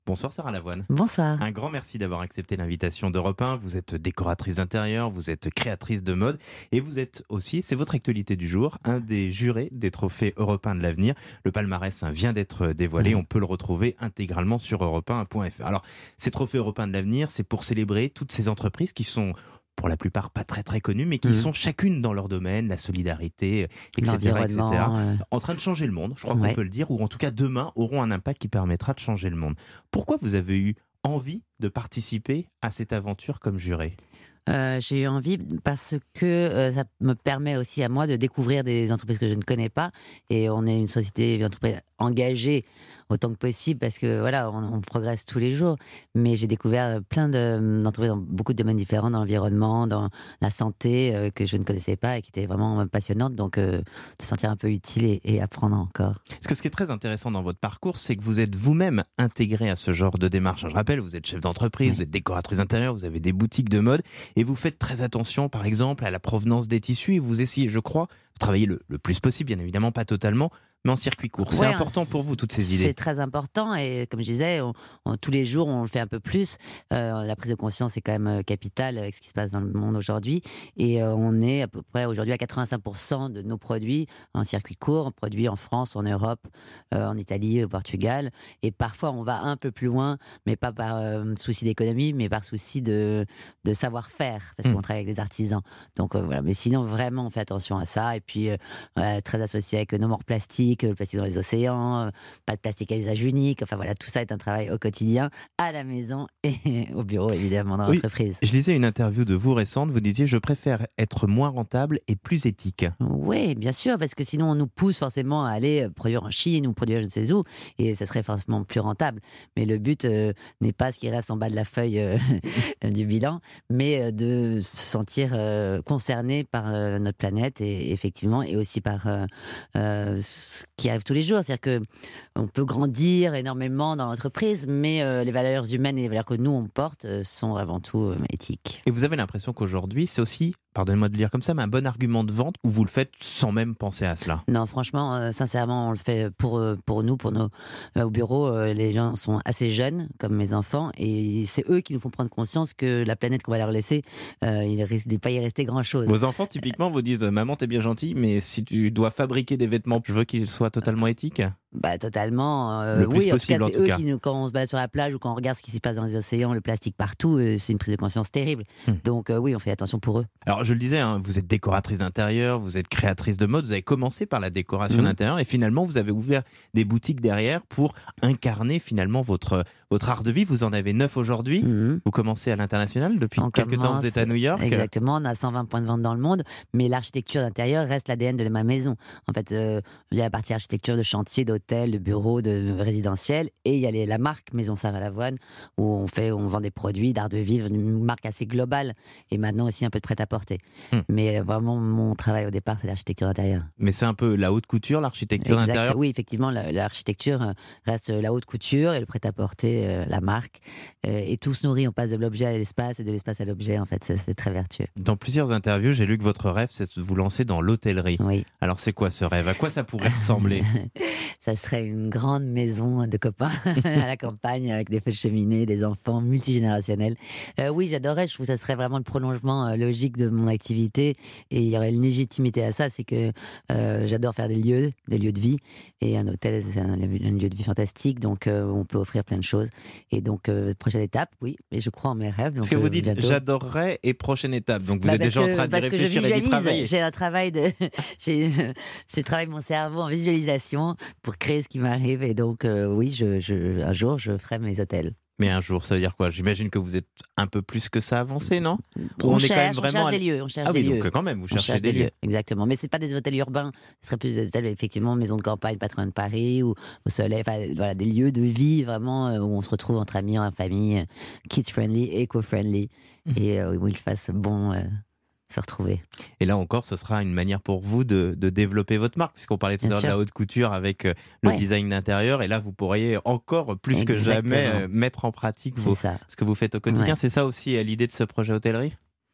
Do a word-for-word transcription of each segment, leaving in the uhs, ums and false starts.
Bonsoir Sarah Lavoine. Bonsoir. Un grand merci d'avoir accepté l'invitation d'Europe un. Vous êtes décoratrice d'intérieur, vous êtes créatrice de mode et vous êtes aussi, c'est votre actualité du jour, un des jurés des trophées Europe un de l'avenir. Le palmarès vient d'être dévoilé, on peut le retrouver intégralement sur europe un point f r. Alors, ces trophées Europe un de l'avenir, c'est pour célébrer toutes ces entreprises qui sont pour la plupart pas très très connues, mais qui mmh. sont chacune dans leur domaine, la solidarité, et cetera, et cetera, euh... en train de changer le monde, je crois ouais. qu'on peut le dire, ou en tout cas demain auront un impact qui permettra de changer le monde. Pourquoi vous avez eu envie de participer à cette aventure comme juré ? Euh, j'ai eu envie parce que euh, ça me permet aussi à moi de découvrir des entreprises que je ne connais pas, et on est une société, une entreprise engagée autant que possible parce que voilà, on, on progresse tous les jours. Mais j'ai découvert plein de, d'entreprises dans beaucoup de domaines différents, dans l'environnement, dans la santé, euh, que je ne connaissais pas et qui étaient vraiment passionnantes. Donc, euh, se sentir un peu utile et, et apprendre encore. Parce que ce qui est très intéressant dans votre parcours, c'est que vous êtes vous-même intégré à ce genre de démarche. Je rappelle, vous êtes chef d'entreprise, oui. vous êtes décoratrice intérieure, vous avez des boutiques de mode et vous faites très attention, par exemple, à la provenance des tissus et vous essayez, je crois, de travailler le, le plus possible, bien évidemment pas totalement, mais en circuit court. C'est ouais, important pour vous, toutes ces idées. C'est très important et comme je disais, on, on, tous les jours, on le fait un peu plus. Euh, la prise de conscience est quand même capitale avec ce qui se passe dans le monde aujourd'hui. Et euh, on est à peu près aujourd'hui à quatre-vingt-cinq pour cent de nos produits en circuit court, produits en France, en Europe, euh, en Italie, au Portugal. Et parfois, on va un peu plus loin, mais pas par euh, souci d'économie, mais par souci de, de savoir-faire, parce mmh. qu'on travaille avec des artisans. Donc euh, voilà. Mais sinon, vraiment, on fait attention à ça. Et puis, euh, très associé avec No More Plastic, le plastique dans les océans, pas de plastique à usage unique. Enfin voilà, tout ça est un travail au quotidien, à la maison et au bureau, évidemment, dans oui, l'entreprise. Je lisais une interview de vous récente, vous disiez « Je préfère être moins rentable et plus éthique ». Oui, bien sûr, parce que sinon on nous pousse forcément à aller produire en Chine ou produire je ne sais où, et ça serait forcément plus rentable. Mais le but euh, n'est pas ce qui reste en bas de la feuille euh, du bilan, mais de se sentir euh, concerné par euh, notre planète, et effectivement, et aussi par euh, euh, qui arrive tous les jours, c'est-à-dire qu'on peut grandir énormément dans l'entreprise, mais euh, les valeurs humaines et les valeurs que nous on porte euh, sont avant tout euh, éthiques. Et vous avez l'impression qu'aujourd'hui c'est aussi, pardonnez-moi de le dire comme ça, mais un bon argument de vente, ou vous le faites sans même penser à cela ? Non, franchement, euh, sincèrement, on le fait pour, pour nous, pour nos, euh, au bureau, euh, les gens sont assez jeunes, comme mes enfants, et c'est eux qui nous font prendre conscience que la planète qu'on va leur laisser, euh, il ne risque de pas y rester grand-chose. Vos enfants, typiquement, vous disent « Maman, t'es bien gentille, mais si tu dois fabriquer des vêtements, je veux qu'ils soient totalement éthiques ?» Bah totalement. Euh, le plus oui, possible, en tout cas, c'est en tout eux cas. qui nous, quand on se balade sur la plage ou quand on regarde ce qui se passe dans les océans, le plastique partout, euh, c'est une prise de conscience terrible. Hum. Donc euh, oui, on fait attention pour eux. Alors je le disais, hein, vous êtes décoratrice d'intérieur, vous êtes créatrice de mode, vous avez commencé par la décoration hum. d'intérieur et finalement vous avez ouvert des boutiques derrière pour incarner finalement votre, votre art de vie. Vous en avez neuf aujourd'hui. Hum. Vous commencez à l'international depuis on quelques commence, temps, vous êtes à New York. Exactement, on a cent vingt points de vente dans le monde, mais l'architecture d'intérieur reste l'A D N de ma maison. En fait, euh, il y a la partie architecture de chantier, d'hôtel, de bureau, de résidentiel, et il y a les, la marque Maison Sarah Lavoine où on fait, on vend des produits d'art de vivre, une marque assez globale, et maintenant aussi un peu de prêt-à-porter. Hum. Mais vraiment, mon travail au départ, c'est l'architecture d'intérieur. Mais c'est un peu la haute couture, l'architecture exact. d'intérieur. Oui, effectivement, la, l'architecture reste la haute couture et le prêt-à-porter, euh, la marque. Euh, et tout se nourrit, on passe de l'objet à l'espace et de l'espace à l'objet. En fait, c'est, c'est très vertueux. Dans plusieurs interviews, j'ai lu que votre rêve, c'est de vous lancer dans l'hôtellerie. Oui. Alors, c'est quoi ce rêve ? À quoi ça pourrait ressembler ? Ça serait une grande maison de copains à la campagne avec des feux de cheminée, des enfants multigénérationnels. Euh, oui, j'adorerais. Je trouve que ça serait vraiment le prolongement euh, logique de mon activité et il y aurait une légitimité à ça. C'est que euh, j'adore faire des lieux, des lieux de vie, et un hôtel, c'est un, un lieu de vie fantastique. Donc, euh, on peut offrir plein de choses. Et donc, euh, prochaine étape, oui. Et je crois en mes rêves. Donc, Parce que vous euh, dites bientôt. J'adorerais et prochaine étape. Donc, vous bah êtes déjà que, en train d'y réfléchir et d'y travailler. J'ai un travail de, j'ai, j'ai travaillé mon cerveau en visualisation pour créer ce qui m'arrive. Et donc, euh, oui, je, je, un jour, je ferai mes hôtels. Mais un jour, ça veut dire quoi ? J'imagine que vous êtes un peu plus que ça avancé, non ? on, on, cherche, est quand même vraiment on cherche des lieux. On cherche ah des oui, lieux. donc quand même, vous cherchez cherche des, des lieux. lieux. Exactement. Mais ce n'est pas des hôtels urbains. Ce serait plus des hôtels, effectivement, maisons de campagne, patron de Paris, ou au soleil. Enfin, voilà, des lieux de vie, vraiment, où on se retrouve entre amis, en famille, kids-friendly, eco-friendly, mmh. et euh, où il fasse bon... Euh, se retrouver. Et là encore, ce sera une manière pour vous de, de développer votre marque, puisqu'on parlait tout à l'heure de la haute couture avec euh, le ouais. design d'intérieur, et là vous pourriez encore plus Exactement. que jamais euh, mettre en pratique vos, ce que vous faites au quotidien. Ouais. C'est ça aussi euh, l'idée de ce projet hôtellerie ?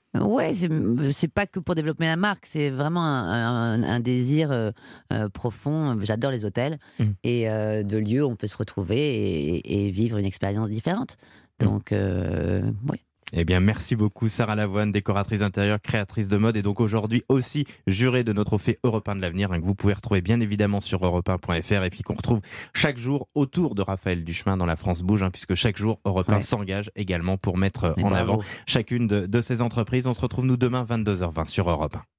Ouais, c'est, c'est pas que pour développer la marque, c'est vraiment un, un- un désir euh, euh, profond. J'adore les hôtels Mmh. et euh, de lieux où on peut se retrouver et, et vivre une expérience différente. Donc, euh, ouais. Eh bien, merci beaucoup Sarah Lavoine, décoratrice intérieure, créatrice de mode et donc aujourd'hui aussi jurée de notre trophée Europe un de l'avenir, hein, que vous pouvez retrouver bien évidemment sur europe un point f r et puis qu'on retrouve chaque jour autour de Raphaël Duchemin dans La France Bouge, hein, puisque chaque jour Europe un Ouais. s'engage également pour mettre Mais en bravo. avant chacune de, de ces entreprises. On se retrouve nous demain vingt-deux heures vingt sur Europe un.